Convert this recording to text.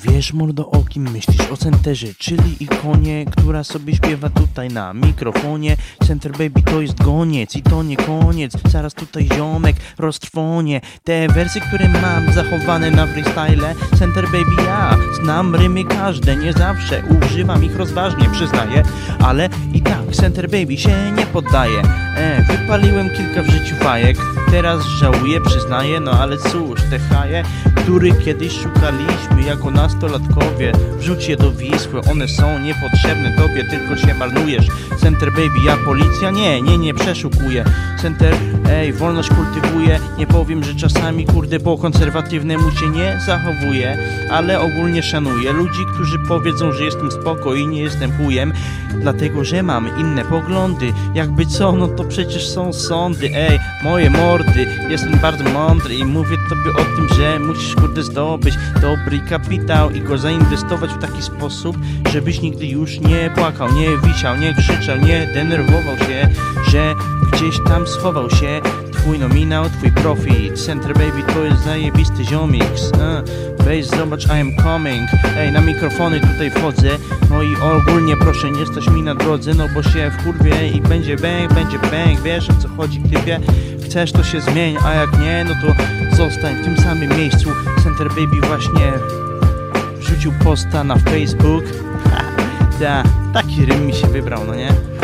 Wiesz, mordo, o kim myślisz? O centerze, czyli ikonie, która sobie śpiewa tutaj na mikrofonie. Center baby to jest goniec i to nie koniec. Zaraz tutaj ziomek roztrwonie. Te wersy, które mam zachowane na freestyle, Center baby ja znam rymy każde. Nie zawsze używam ich rozważnie, przyznaję, ale i tak Center baby się nie poddaje. Wypaliłem kilka w życiu fajek, teraz żałuję, przyznaję, no ale cóż, te haje, których kiedyś szukaliśmy jako nastolatkowie, wrzuć je do Wisły, one są niepotrzebne tobie, tylko się marnujesz. Center baby, ja policja? Nie przeszukuję. Center, wolność kultywuję. Nie powiem, że czasami, kurde, po konserwatywnemu się nie zachowuję, ale ogólnie szanuję ludzi, którzy powiedzą, że jestem spoko i nie jestem chujem, dlatego, że mam inne poglądy. Jakby co, no to przecież są sądy. Moje mordy, jestem bardzo mądry i mówię tobie o tym, że musisz, kurde, zdobyć dobry kapitał i go zainwestować w taki sposób, żebyś nigdy już nie płakał, nie wisiał, nie krzyczał, nie denerwował się, że gdzieś tam schował się twój nominał, twój profit. Center baby to jest zajebisty ziomix. Weź zobacz, I am coming. Na mikrofony tutaj wchodzę. No i ogólnie proszę, nie stać mi na drodze, no bo się wkurwię i będzie bang, wiesz o co chodzi, typie. Chcesz, to się zmień, a jak nie, no to zostań w tym samym miejscu. Center baby właśnie wrzucił posta na Facebook. Taki rym mi się wybrał, no nie?